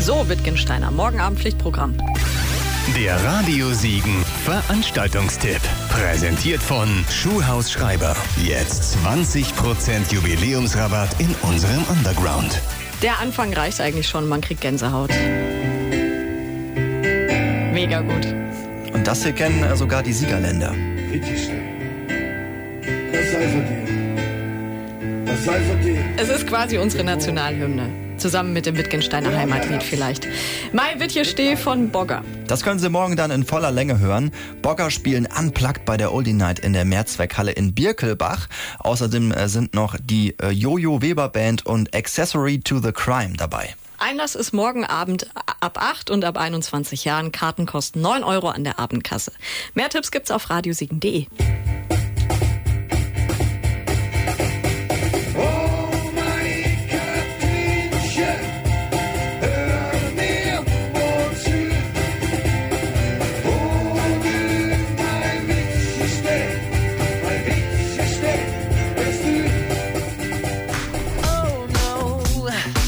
So, Wittgensteiner, morgen Abend Pflichtprogramm. Der Radio Siegen Veranstaltungstipp. Präsentiert von Schuhhaus Schreiber. Jetzt 20% Jubiläumsrabatt in unserem Underground. Der Anfang reicht eigentlich schon, man kriegt Gänsehaut. Mega gut. Und das hier kennen sogar die Siegerländer. Das sei von dir. Das sei von dir. Es ist quasi unsere Nationalhymne. Zusammen mit dem Wittgensteiner Heimatlied vielleicht. Mai Wittje steh von Bogger. Das können Sie morgen dann in voller Länge hören. Bogger spielen unplugged bei der Oldie Night in der Mehrzweckhalle in Birkelbach. Außerdem sind noch die Jojo Weber Band und Accessory to the Crime dabei. Einlass ist morgen Abend ab 8 und ab 21 Jahren. Karten kosten 9 € an der Abendkasse. Mehr Tipps gibt's auf radiosiegen.de.